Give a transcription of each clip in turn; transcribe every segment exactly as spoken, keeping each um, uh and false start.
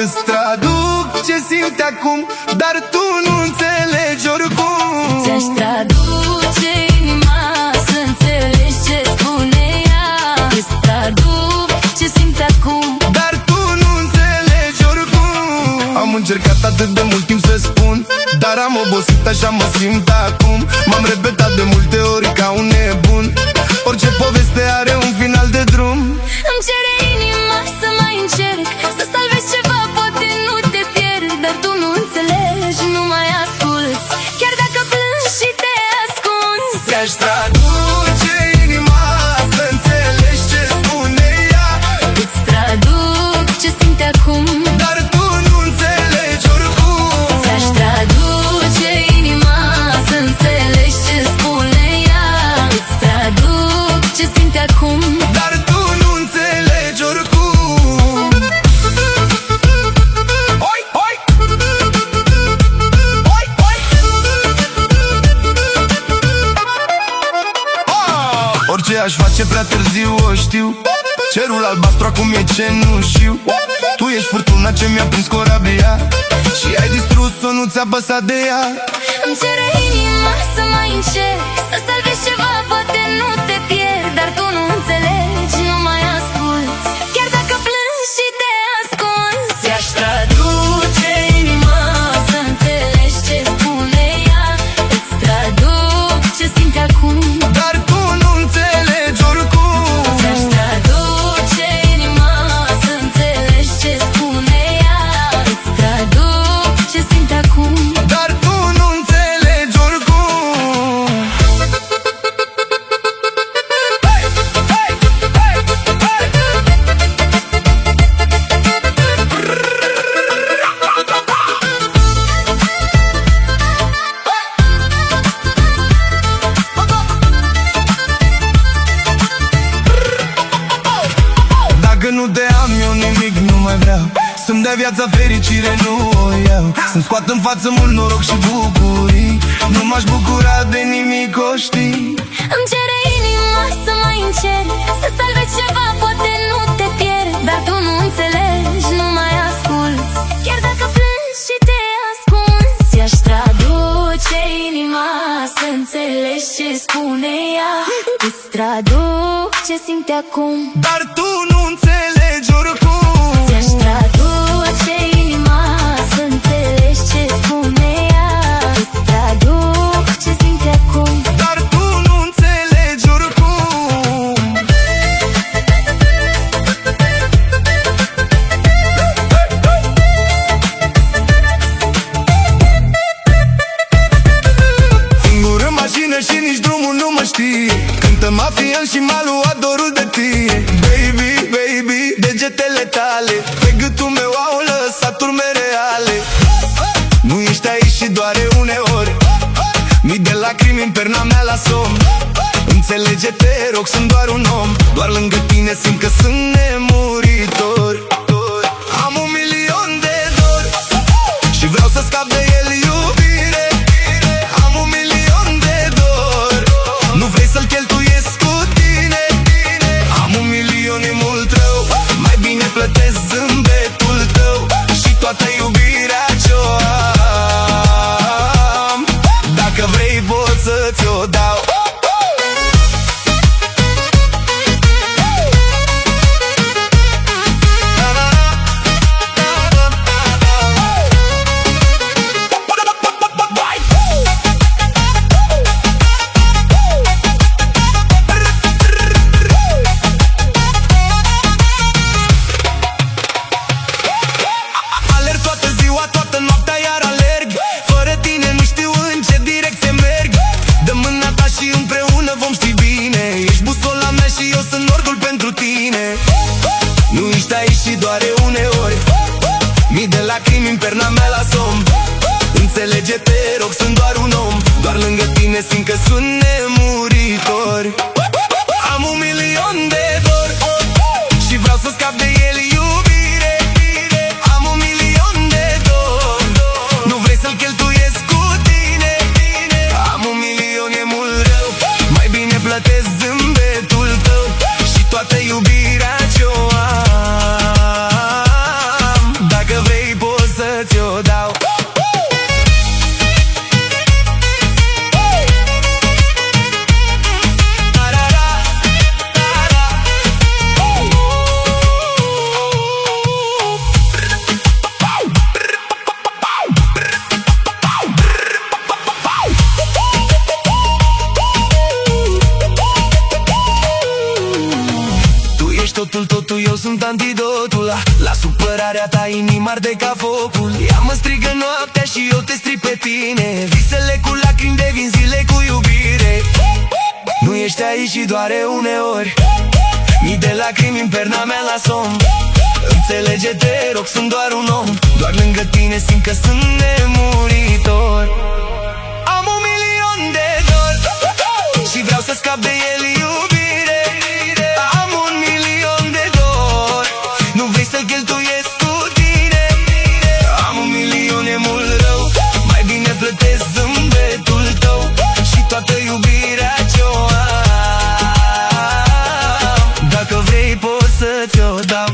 Îți traduc ce simți acum, dar tu nu înțelegi oricum. Ți-aș traduce inima să înțelegi ce spune ea. Îți traduc ce simți acum, dar tu nu înțelegi oricum. Am încercat atât de mult timp să spun, dar am obosit, așa mă simt acum. M-am repetat de multe ori ca un nebun. Orice poveste are un final de drum. îmi cere inima să mai încerc, să salvezi ceva, poate nu te pierd. Dar tu nu înțelegi, nu mai asculți, chiar dacă plângi și te ascunzi. Ți-aș traduce inima să înțelegi ce spune ea. Îți traduc ce simți acum, dar tu nu înțelegi oricum. Ți-aș traduce inima să înțelegi ce spune ea. Îți traduc ce simți acum, dar tu nu înțelegi oricum. Oi, oi! Oi, oi! Ah! Orice aș face prea târziu, o știu. Cerul albastru acum e cenușiu. Tu ești furtuna ce mi-a prins corabia și ai distrus-o, nu ți-a păsat de ea. îmi cere inima să mai încerc, să salvezi ceva, poate nu te pierd. Dar tu nu înțelegi, nu mai asculți, chiar dacă plângi și te ascunzi. Ți-aș traduce inima să înțelegi ce spune ea. Îți traduc ce simți acum, dar tu nu înțelegi oricum. Ți-aș traduce inima să înțelegi ce spune ea. Îți traduc ce simți acum, dar tu nu înțelegi oricum. Hey, hey, hey, hey. Dacă nu te am, eu nimic nu mai vreau. Să-mi dai viața fericire, nu o iau. Să-mi scoat în față mult noroc și bucurii. Nu m-aș bucura de nimic, o știi. îmi cere inima să mai încerc, să salvezi ceva, poate nu te pierd. Dar tu nu înțelegi, nu mai asculți, chiar dacă plângi și te ascunzi. Ți-aș traduce inima să înțelegi ce spune ea. Îți traduc ce simți acum, dar tu nu înțelegi oricum. Ți-aș traduce inima să înțelegi ce spune ea. Îți traduc ce simți acum, dar tu nu înțelegi oricum. Singur în mașină și nici drumul nu mă știi. Cântă mafian și m-a luat dorul de tine. Baby, baby, degetele tale pe gâtul meu au lăsat urme reale. Nu ești aici și doare uneori. Mii de lacrimi în perna mea la somn. Înțelege, te rog, sunt doar un om. Doar lângă tine simt că sunt nemuritor. Am un milion de dori și vreau să scap de el, iubire. Am un milion de dori, nu vrei să-l cheltuiesc cu tine. Am un milion, e mult rău, mai bine plătesc zâmbetul tău și toată iubirea ce-o am. Dacă vrei pot să ți-o dau. Alerg toată ziua, toată noaptea, iar alerg. Fără tine nu știu în ce direcție merg. Dă mâna ta și împreună vom ști bine. Ești busola mea și eu sunt nordul pentru tine. Nu ești aici și doare uneori. Mii de lacrimi în perna mea la somn. Înțelege, te rog, sunt doar un om. Doar lângă tine simt că sunt nemuritor. Am un milion de dori și vreau să scap de el, iubire. Am un milion de dori, nu vrei să-l cheltuiesc cu tine. Am un milion, e mult rău, mai bine plătesc zâmbetul tău și toată iubirea ce-o am. Dacă vrei Supărarea ta inima arde ca focul. Ea mă strigă noaptea și eu te strig pe tine. Visele cu lacrimi devin zile cu iubire. Nu ești aici și doare uneori. Mii de lacrimi în perna mea la somn. Înțelege, te rog, sunt doar un om. Doar lângă tine simt că sunt nemuritor. Am un milion de dor și vreau să scap de el, iubire. Am un milion de dor, nu vrei să cheltuiesc cu tine. Am un milion, e mult rău, mai bine plătesc zâmbetul tău și toată iubirea ce-o am. Dacă vrei pot să ți-o dau.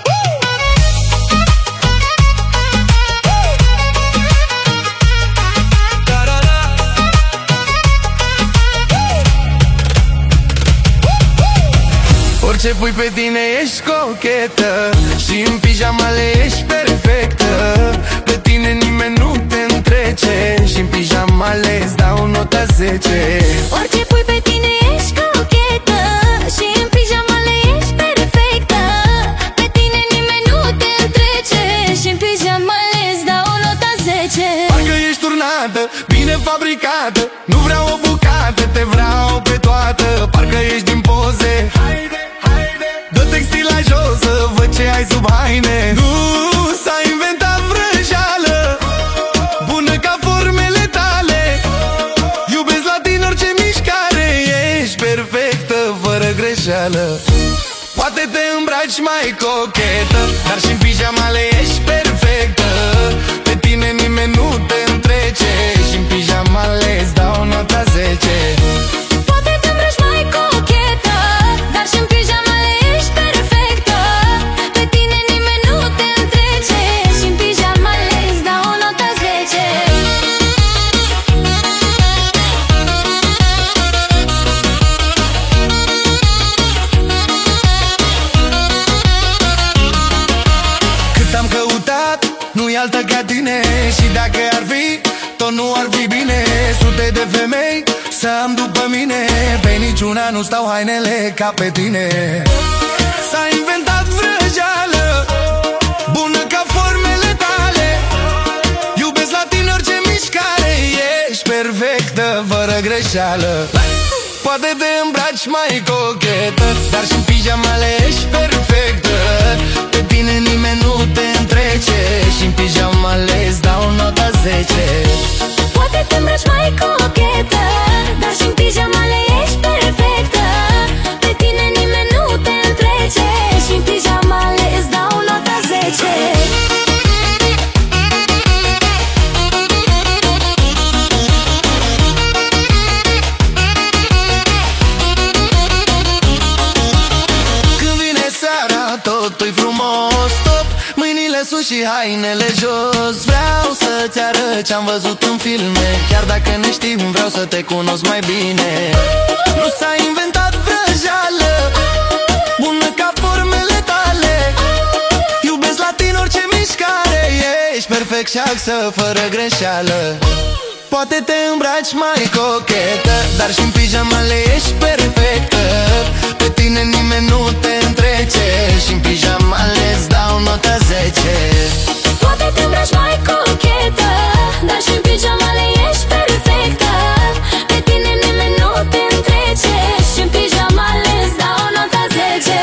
Orice pui pe tine ești cochetă și în pijamale ești perfectă. Pe tine nimeni nu te întrece și în pijamale îți dau nota zece. Orice pui pe tine ești cochetă și în pijamale ești perfectă. Pe tine nimeni nu te întrece și în pijamale îți dau nota zece. Parcă ești turnată, bine fabricată, nu vreau o bucată, te vreau pe toată. Parcă ești din poze, dă textil la jos să văd ce ai sub haine. Nu s-a inventat vrăjeală, bună ca formele tale. Iubesc la tine orice mișcare, ești perfectă, fără greșeală. Poate te îmbraci mai cochetă, dar și în pijamale ești perfectă. Pe tine nimeni nu te întrece și în pijamale îți dau nota zece. Poate te îmbraci mai cochetă, dar și în pijamale ești perfectă. Pe tine nimeni nu te întrece și în pijamale îți dau nota zece. Cât am căutat, nu-i altă ca tine. Și dacă ar fi, tot nu ar fi bine. Sute de femei să-mi după mine, pe niciuna nu stau hainele ca pe tine. S-a inventat vrăjeală, bună ca formele tale. Iubesc la tine orice mișcare, ești perfectă, fără greșeală. Poate te îmbraci mai cochetă, dar și în pijamale ești perfectă. Pe tine nimeni nu te întrece și în pijamale îți dau nota zece. Poate te îmbraci mai cochetă, dar și în pijamale ești perfectă. Pe tine nimeni nu te întrece și în pijamale îți dau nota zece. Când vine seara, totul-i frumos, top, mâinile sus și hainele jos. Vreau să-ți arăt ce-am văzut în filme, chiar dacă ne știm, vreau să te cunosc mai bine. Nu s-a inventat vrăjeală, bună ca formele tale. Iubesc la tine orice mișcare, ești perfect și axă, fără greșeală. Poate te îmbraci mai cochetă, dar și în pijamale ești perfectă. Pe tine nimeni nu te întrece și în pijamale îți dau nota zece. Poate te îmbraci mai cochetă, dar și în pijamale ești perfectă. Pe tine nimeni nu te întrece și în pijamale îți dau nota zece.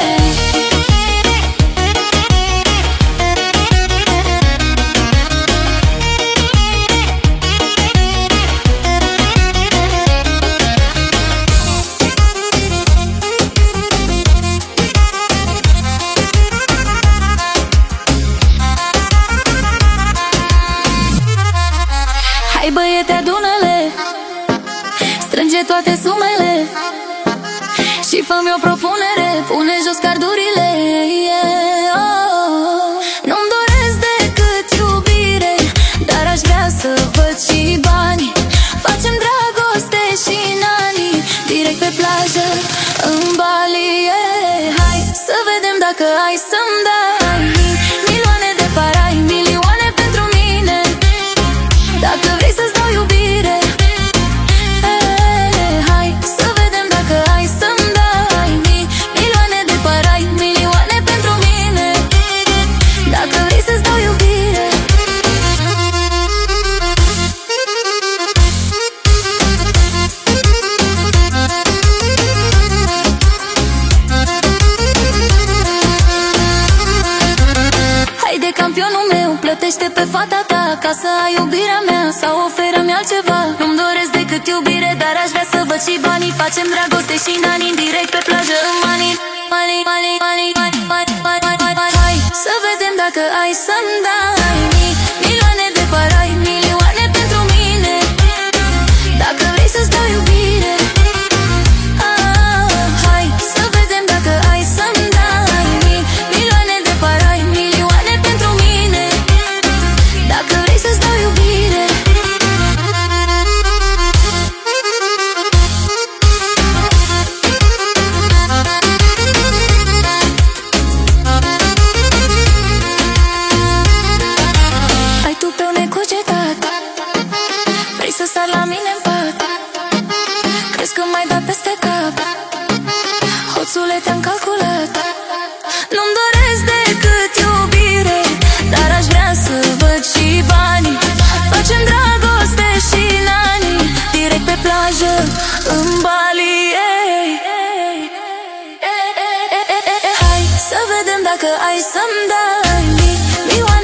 Hai băiete, adună-le, strânge toate sumele și fă-mi o propunere, pune jos cardurile, yeah, oh. Nu-mi doresc decât iubire, dar aș vrea să văd și bani. Facem dragoste și nani, direct pe plajă, în Bali, yeah. Hai să vedem dacă ai să-mi dai milioane de parai, milioane pentru mine. Dacă vrei să-ți dau iubire, hey, hai să vedem dacă ai să-mi dai milioane de parai. campionul meu. Plătește pe fata ta ca să ai iubirea mea, sau oferă-mi altceva. Nu-mi doresc decât iubire, dar aș vrea să văd și banii. Facem dragoste și nani în direct pe plajă în mani. Mani, mani, mani, mani, mani, mani, mani, mani. Hai să vedem dacă ai să-mi dai mii, milioane de parai, milioane pentru mine. Dacă vrei să-ți dau iubire, ah, hai să vedem dacă ai să-mi dai mii, milioane de parai, milioane pentru mine. Dacă vrei să-ți dau iubire. Ai tu pe un necugetat, vrei să sar la mine în pat. Crezi că m-ai dat peste cap? Hoțule, te-am calculat. Nu-mi doresc decât iubire, dar aș vrea să văd și banii. Facem dragoste și nani, direct pe plajă în Bali. Ei, ei, ei, ei, ei, ei, ei. Hai să vedem dacă ai să-mi dai mii, milioane